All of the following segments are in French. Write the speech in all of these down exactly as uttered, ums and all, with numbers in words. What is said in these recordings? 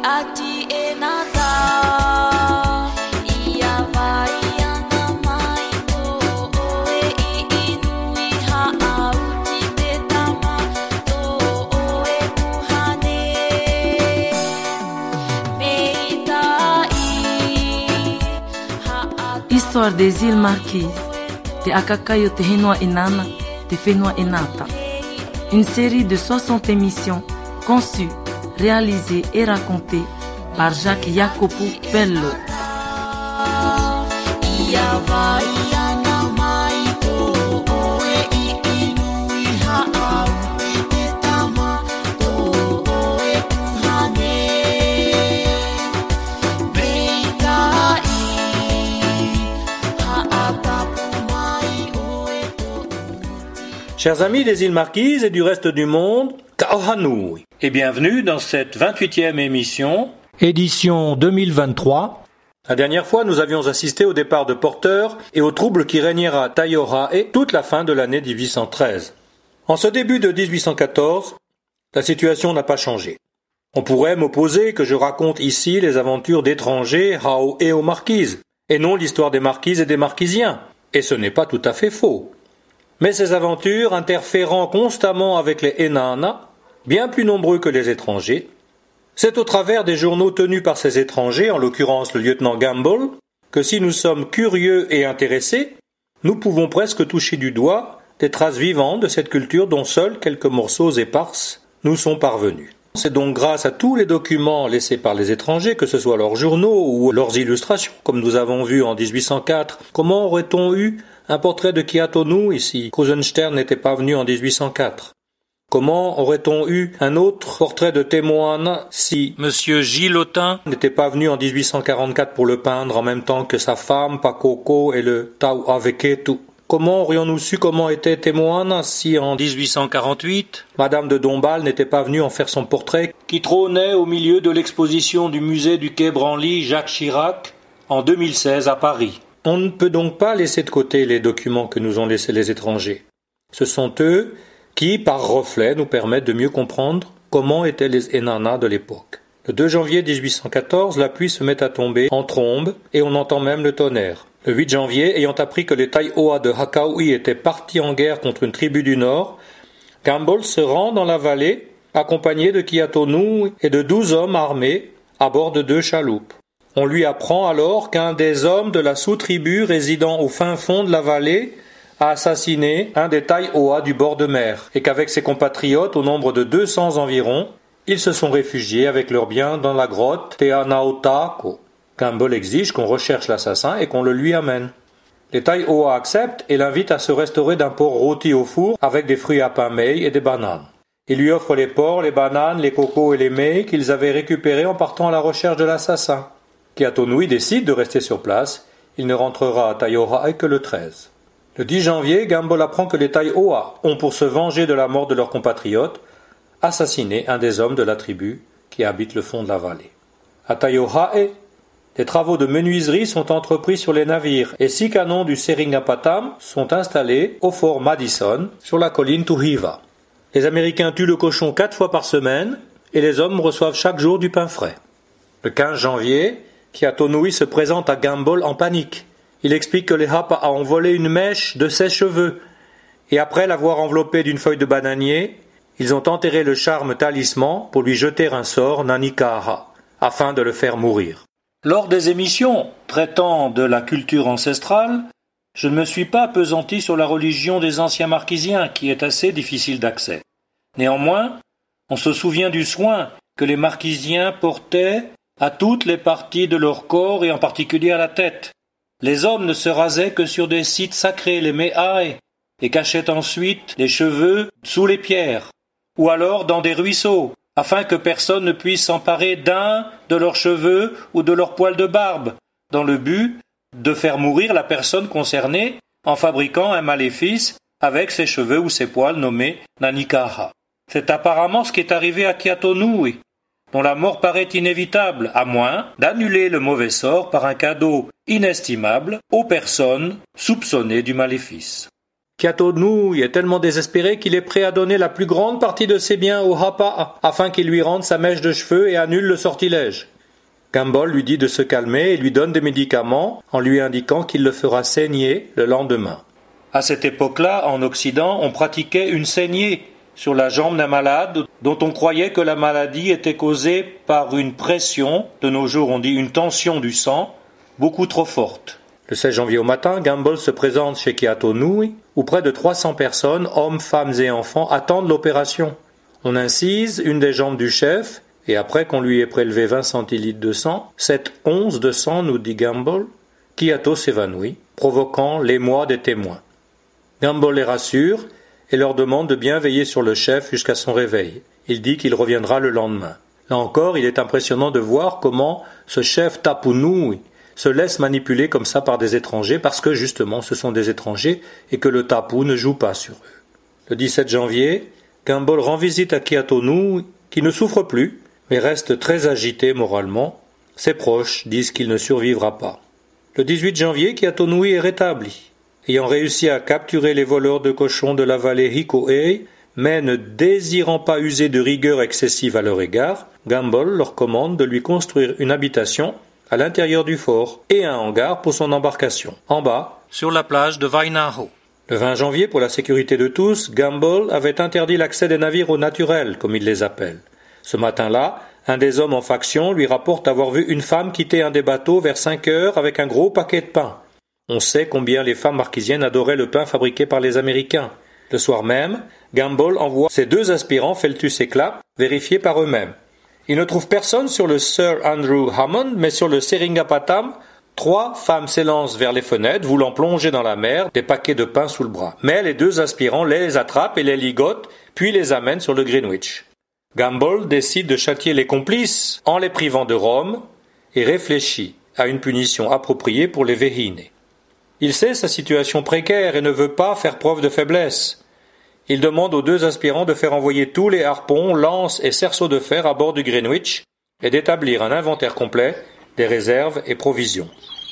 Histoire des îles Marquises, de Akakayo te Henua Inana, te Whenua Inata. Une série de soixante émissions conçues, réalisées et racontées par Jacques Jacopo Bello. Chers amis des îles Marquises et du reste du monde, Kaohanui, et bienvenue dans cette vingt-huitième émission, édition deux mille vingt-trois. La dernière fois, nous avions assisté au départ de Porter et aux troubles qui régnèrent à Taiohae toute la fin de l'année dix-huit cent treize. En ce début de dix-huit cent quatorze, la situation n'a pas changé. On pourrait m'opposer que je raconte ici les aventures d'étrangers hao et aux Marquises, et non l'histoire des Marquises et des Marquisiens, et ce n'est pas tout à fait faux. Mais ces aventures, interférant constamment avec les Enana, bien plus nombreux que les étrangers, c'est au travers des journaux tenus par ces étrangers, en l'occurrence le lieutenant Gamble, que si nous sommes curieux et intéressés, nous pouvons presque toucher du doigt des traces vivantes de cette culture dont seuls quelques morceaux éparses nous sont parvenus. C'est donc grâce à tous les documents laissés par les étrangers, que ce soit leurs journaux ou leurs illustrations, comme nous avons vu en dix-huit cent quatre, comment aurait-on eu un portrait de Kiatonu ici? Krusenstern n'était pas venu en dix-huit cent quatre. Comment aurait-on eu un autre portrait de Temoana si Monsieur Gilotin n'était pas venu en dix-huit cent quarante-quatre pour le peindre en même temps que sa femme, Pakoko et le Tau Aveketu? Comment aurions-nous su comment était Temoana si en dix-huit cent quarante-huit, Madame de Dombasle n'était pas venue en faire son portrait qui trônait au milieu de l'exposition du musée du Quai Branly Jacques Chirac en deux mille seize à Paris? On ne peut donc pas laisser de côté les documents que nous ont laissés les étrangers. Ce sont eux qui, par reflet, nous permettent de mieux comprendre comment étaient les Enana de l'époque. Le deux janvier dix-huit cent quatorze, la pluie se met à tomber en trombe et on entend même le tonnerre. Le huit janvier, ayant appris que les Taioa de Hakaui étaient partis en guerre contre une tribu du Nord, Gamble se rend dans la vallée, accompagné de Kiatonu et de douze hommes armés à bord de deux chaloupes. On lui apprend alors qu'un des hommes de la sous-tribu résidant au fin fond de la vallée a assassiné un des Taioa du bord de mer et qu'avec ses compatriotes, au nombre de deux cents environ, ils se sont réfugiés avec leurs biens dans la grotte Teanaotako. Gamble exige qu'on recherche l'assassin et qu'on le lui amène. Les Taioa acceptent et l'invitent à se restaurer d'un porc rôti au four avec des fruits à pain mei et des bananes. Ils lui offrent les porcs, les bananes, les cocos et les mei qu'ils avaient récupérés en partant à la recherche de l'assassin. Kiatonui décide de rester sur place. Il ne rentrera à Taiohae que le treize. Le dix janvier, Gamble apprend que les Taioa ont, pour se venger de la mort de leurs compatriotes, assassiné un des hommes de la tribu qui habite le fond de la vallée. À Taiohae, des travaux de menuiserie sont entrepris sur les navires et six canons du Seringapatam sont installés au fort Madison sur la colline Tuhiva. Les Américains tuent le cochon quatre fois par semaine et les hommes reçoivent chaque jour du pain frais. Le quinze janvier, Kiatonui se présente à Gamble en panique. Il explique que les Hapa ont volé une mèche de ses cheveux et après l'avoir enveloppé d'une feuille de bananier, ils ont enterré le charme talisman pour lui jeter un sort Nanikaha afin de le faire mourir. Lors des émissions traitant de la culture ancestrale, je ne me suis pas appesanti sur la religion des anciens marquisiens qui est assez difficile d'accès. Néanmoins, on se souvient du soin que les marquisiens portaient à toutes les parties de leur corps et en particulier à la tête. Les hommes ne se rasaient que sur des sites sacrés, les me'ae, et cachaient ensuite les cheveux sous les pierres, ou alors dans des ruisseaux, afin que personne ne puisse s'emparer d'un de leurs cheveux ou de leurs poils de barbe, dans le but de faire mourir la personne concernée en fabriquant un maléfice avec ses cheveux ou ses poils nommés Nanikaha. C'est apparemment ce qui est arrivé à Kiatonui, dont la mort paraît inévitable, à moins d'annuler le mauvais sort par un cadeau inestimable aux personnes soupçonnées du maléfice. Kiatonui est tellement désespéré qu'il est prêt à donner la plus grande partie de ses biens au Hapa afin qu'il lui rende sa mèche de cheveux et annule le sortilège. Gumball lui dit de se calmer et lui donne des médicaments en lui indiquant qu'il le fera saigner le lendemain. À cette époque-là, en Occident, on pratiquait une saignée sur la jambe d'un malade dont on croyait que la maladie était causée par une pression, de nos jours on dit une tension du sang, beaucoup trop forte. Le seize janvier au matin, Gumball se présente chez Kiatonui, où près de trois cents personnes, hommes, femmes et enfants, attendent l'opération. On incise une des jambes du chef, et après qu'on lui ait prélevé vingt centilitres de sang, cette once de sang, nous dit Gumball, Kiato s'évanouit, provoquant l'émoi des témoins. Gumball les rassure et leur demande de bien veiller sur le chef jusqu'à son réveil. Il dit qu'il reviendra le lendemain. Là encore, il est impressionnant de voir comment ce chef Tapunui se laisse manipuler comme ça par des étrangers parce que justement ce sont des étrangers et que le tapu ne joue pas sur eux. Le dix-sept janvier, Gumball rend visite à Kiatonui qui ne souffre plus mais reste très agité moralement. Ses proches disent qu'il ne survivra pas. Le dix-huit janvier, Kiatonui est rétabli. Ayant réussi à capturer les voleurs de cochons de la vallée Hikoei, mais ne désirant pas user de rigueur excessive à leur égard, Gumball leur commande de lui construire une habitation à l'intérieur du fort et un hangar pour son embarcation, en bas, sur la plage de Wainaho. Le vingt janvier, pour la sécurité de tous, Gumball avait interdit l'accès des navires au naturel, comme il les appelle. Ce matin-là, un des hommes en faction lui rapporte avoir vu une femme quitter un des bateaux vers cinq heures avec un gros paquet de pain. On sait combien les femmes marquisiennes adoraient le pain fabriqué par les Américains. Le soir même, Gumball envoie ses deux aspirants Feltus et Clapp vérifier par eux-mêmes. Ils ne trouvent personne sur le Sir Andrew Hammond, mais sur le Seringapatam, trois femmes s'élancent vers les fenêtres, voulant plonger dans la mer, des paquets de pain sous le bras. Mais les deux aspirants les attrapent et les ligotent, puis les amènent sur le Greenwich. Gumball décide de châtier les complices en les privant de rhum et réfléchit à une punition appropriée pour les Vehine. Il sait sa situation précaire et ne veut pas faire preuve de faiblesse. Il demande aux deux aspirants de faire envoyer tous les harpons, lances et cerceaux de fer à bord du Greenwich et d'établir un inventaire complet des réserves et provisions.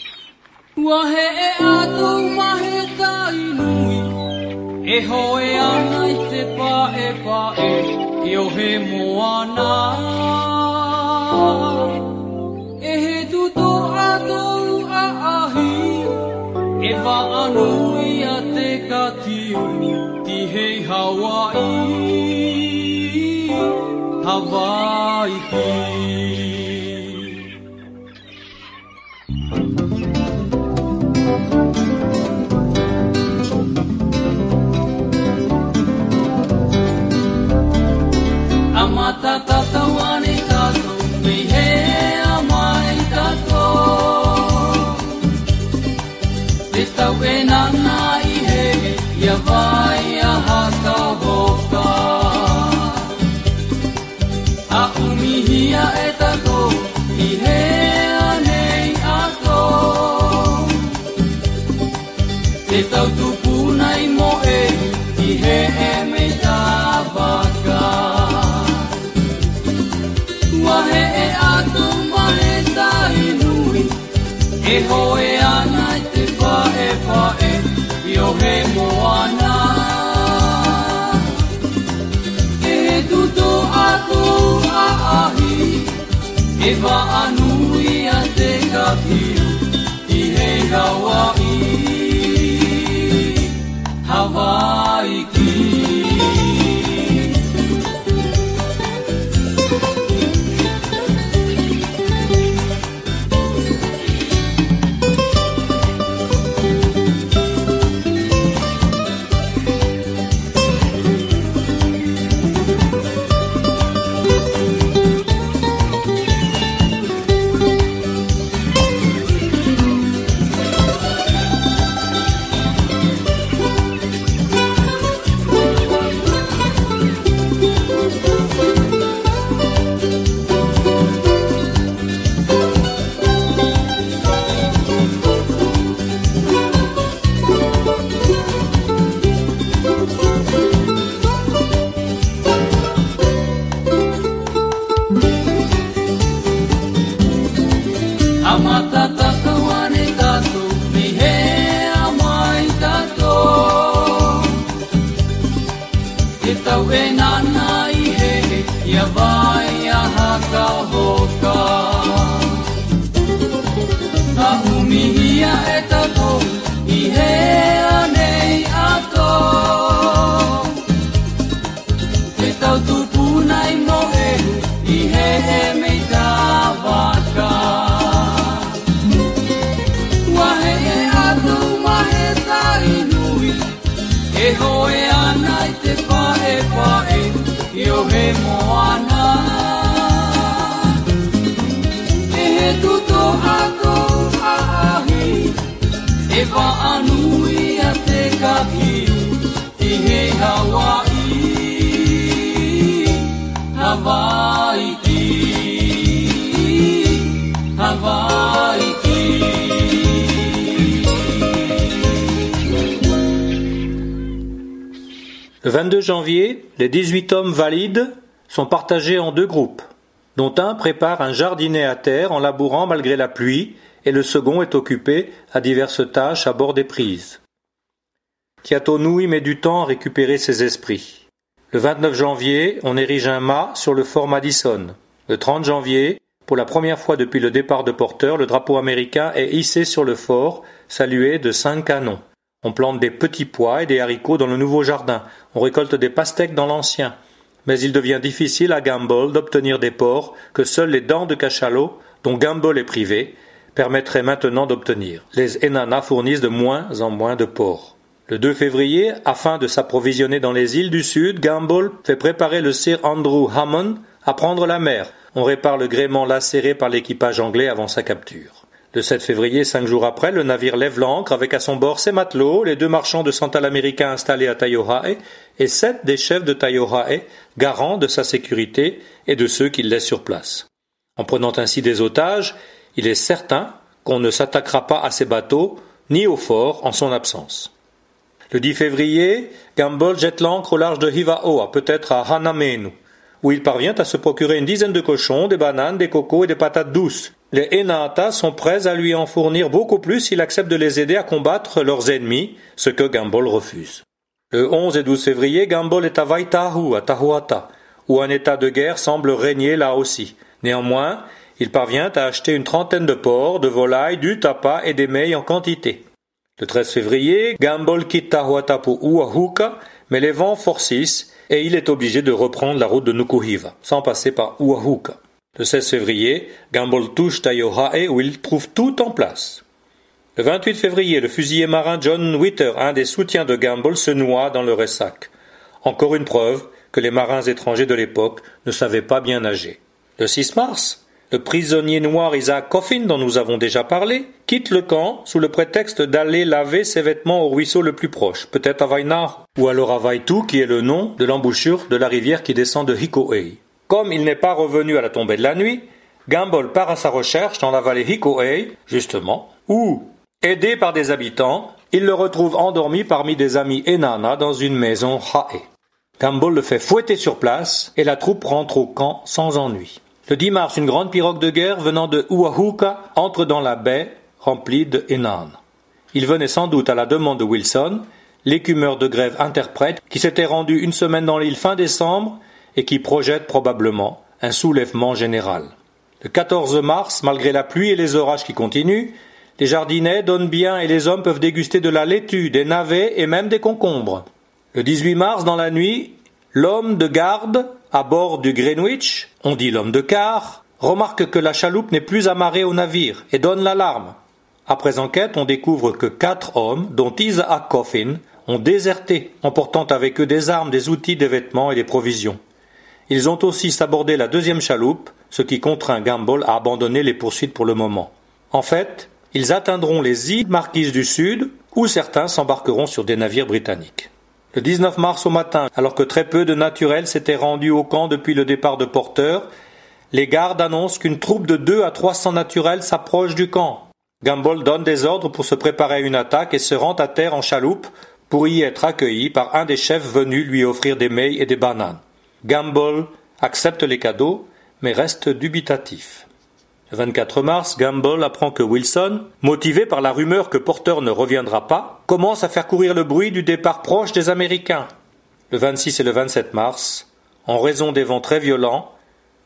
E wa'anui a te katiu, ti hei Hawaii, Hawaii ki. Amata tatawane tato, me he amai tato. Tau e nana i he, ia vai a haka hoka. A umihia e tako, i he anei ako. Te tau tupuna i mo e, i he e me tawaka. Wahe e ato mahe tai nui, e hoe ana i te pae pae, io he moana. E he tuto atu a ahi, e wa anui a te kapiu, i he Hawaii, Hawaii ki. hoka Na umihia e tako I hea nei ato E tau tupuna I moeru I he mei tawaka Wahe e atu mahe tai nui E hoe ana I te pae pae Io he moana E he tuto ato aahi E wa anui a te kakiu I he Hawaii Hawaii Hawaii Le vingt-deux janvier, les dix-huit hommes valides sont partagés en deux groupes, dont un prépare un jardinet à terre en labourant malgré la pluie et le second est occupé à diverses tâches à bord des prises. Kiatonui met du temps à récupérer ses esprits. Le vingt-neuf janvier, on érige un mât sur le fort Madison. Le trente janvier, pour la première fois depuis le départ de Porter, le drapeau américain est hissé sur le fort, salué de cinq canons. On plante des petits pois et des haricots dans le nouveau jardin. On récolte des pastèques dans l'ancien. Mais il devient difficile à Gamble d'obtenir des porcs que seules les dents de cachalot, dont Gamble est privé, permettraient maintenant d'obtenir. Les Enana fournissent de moins en moins de porcs. Le deux février, afin de s'approvisionner dans les îles du Sud, Gamble fait préparer le Sir Andrew Hammond à prendre la mer. On répare le gréement lacéré par l'équipage anglais avant sa capture. Le sept février, cinq jours après, le navire lève l'ancre avec à son bord ses matelots, les deux marchands de santal américains installés à Taiohae et sept des chefs de Taiohae, garants de sa sécurité et de ceux qu'il laisse sur place. En prenant ainsi des otages, il est certain qu'on ne s'attaquera pas à ces bateaux ni au fort en son absence. Le dix février, Gamble jette l'ancre au large de Hivaoa, peut-être à Hanamenu, où il parvient à se procurer une dizaine de cochons, des bananes, des cocos et des patates douces. Les Enata sont prêts à lui en fournir beaucoup plus s'il accepte de les aider à combattre leurs ennemis, ce que Gamble refuse. Le onze et douze février, Gamble est à Waitahu, à Tahuata, où un état de guerre semble régner là aussi. Néanmoins, il parvient à acheter une trentaine de porcs, de volailles, du tapa et des meilles en quantité. Le treize février, Gamble quitte Tahuata pour Uahuka, mais les vents forcissent et il est obligé de reprendre la route de Nukuhiva, sans passer par Uahuka. Le seize février, Gamble touche Taiohae où il trouve tout en place. Le vingt-huit février, le fusilier marin John Witter, un des soutiens de Gamble, se noie dans le ressac. Encore une preuve que les marins étrangers de l'époque ne savaient pas bien nager. Le six mars, le prisonnier noir Isaac Coffin, dont nous avons déjà parlé, quitte le camp sous le prétexte d'aller laver ses vêtements au ruisseau le plus proche, peut-être à Wainahu, ou alors à Waitu, qui est le nom de l'embouchure de la rivière qui descend de Hikoei. Comme il n'est pas revenu à la tombée de la nuit, Gamble part à sa recherche dans la vallée Hikoei, justement, où, aidé par des habitants, il le retrouve endormi parmi des amis Enana dans une maison Hae. Gamble le fait fouetter sur place et la troupe rentre au camp sans ennui. Le dix mars, une grande pirogue de guerre venant de Uahuka entre dans la baie remplie de Enan. Il venait sans doute à la demande de Wilson, l'écumeur de grève interprète qui s'était rendu une semaine dans l'île fin décembre et qui projette probablement un soulèvement général. Le quatorze mars, malgré la pluie et les orages qui continuent, les jardinets donnent bien et les hommes peuvent déguster de la laitue, des navets et même des concombres. Le dix-huit mars, dans la nuit, l'homme de garde, à bord du Greenwich, on dit l'homme de quart, remarque que la chaloupe n'est plus amarrée au navire et donne l'alarme. Après enquête, on découvre que quatre hommes, dont Isaac Coffin, ont déserté, emportant avec eux des armes, des outils, des vêtements et des provisions. Ils ont aussi sabordé la deuxième chaloupe, ce qui contraint Gamble à abandonner les poursuites pour le moment. En fait, ils atteindront les îles Marquises du Sud, où certains s'embarqueront sur des navires britanniques. Le dix-neuf mars au matin, alors que très peu de naturels s'étaient rendus au camp depuis le départ de Porter, les gardes annoncent qu'une troupe de deux à trois cents naturels s'approche du camp. Gamble donne des ordres pour se préparer à une attaque et se rend à terre en chaloupe pour y être accueilli par un des chefs venus lui offrir des meilles et des bananes. Gamble accepte les cadeaux, mais reste dubitatif. Le vingt-quatre mars, Gamble apprend que Wilson, motivé par la rumeur que Porter ne reviendra pas, commence à faire courir le bruit du départ proche des Américains. Le vingt-six et le vingt-sept mars, en raison des vents très violents,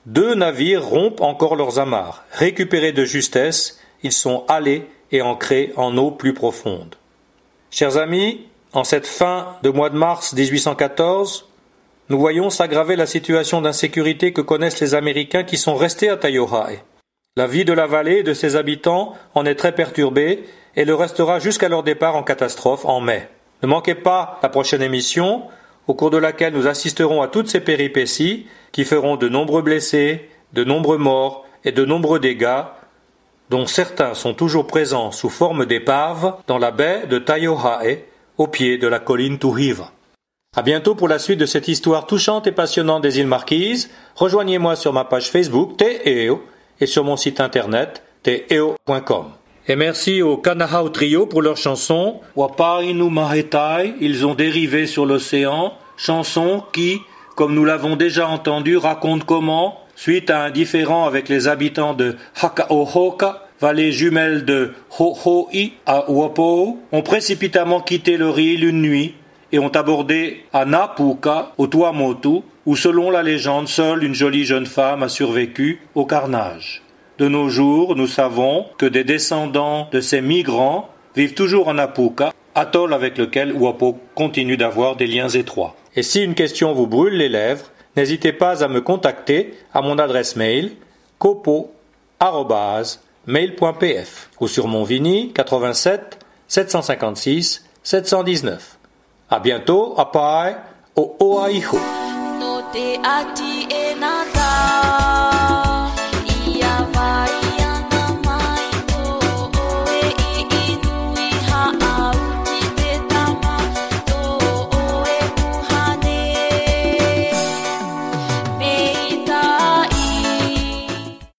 deux navires rompent encore leurs amarres. Récupérés de justesse, ils sont halés et ancrés en eau plus profonde. Chers amis, en cette fin de mois de mars dix-huit cent quatorze, nous voyons s'aggraver la situation d'insécurité que connaissent les Américains qui sont restés à Taiohae. La vie de la vallée et de ses habitants en est très perturbée et le restera jusqu'à leur départ en catastrophe en mai. Ne manquez pas la prochaine émission, au cours de laquelle nous assisterons à toutes ces péripéties qui feront de nombreux blessés, de nombreux morts et de nombreux dégâts, dont certains sont toujours présents sous forme d'épaves dans la baie de Taiohae, au pied de la colline Tuhiva. À bientôt pour la suite de cette histoire touchante et passionnante des îles Marquises. Rejoignez-moi sur ma page Facebook Te Eo et sur mon site internet te eo point com. Et merci au Kanahau Trio pour leur chanson Wapainu Mahetai, ils ont dérivé sur l'océan, chanson qui, comme nous l'avons déjà entendu, raconte comment, suite à un différend avec les habitants de Hakaohoka, vallée jumelle de Hohoi à Uapo'o, ont précipitamment quitté leur île une nuit et ont abordé à Napuka, au Tuamotu, où selon la légende, seule une jolie jeune femme a survécu au carnage. De nos jours, nous savons que des descendants de ces migrants vivent toujours en Napuka, atoll avec lequel Uapo'o continue d'avoir des liens étroits. Et si une question vous brûle les lèvres, n'hésitez pas à me contacter à mon adresse mail kopo arobase mail point p f ou sur mon Vini quatre-vingt-sept sept cent cinquante-six sept cent dix-neuf. À bientôt, apai, o oaiho. No te ati e nā